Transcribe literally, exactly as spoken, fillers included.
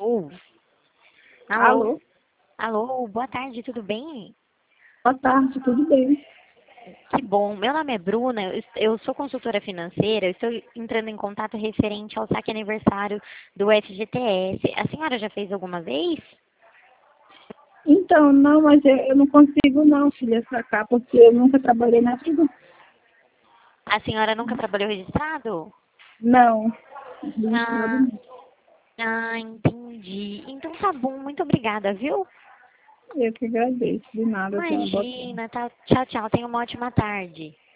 Alô? Alô? Alô? Alô, boa tarde, tudo bem? Boa tarde, tudo bem? Que bom. Meu nome é Bruna, eu est- eu sou consultora financeira, eu estou entrando em contato referente ao saque aniversário do F G T S. A senhora já fez alguma vez? Então, não, mas eu, eu não consigo não, filha, sacar, porque eu nunca trabalhei na vida. A senhora nunca trabalhou registrado? Não, registrado Ah, não. ah, entendi. Então tá bom, muito obrigada, viu? Eu que agradeço, de nada, tenha uma boa tarde. Imagina, tá? Tchau, tchau, tenha uma ótima tarde.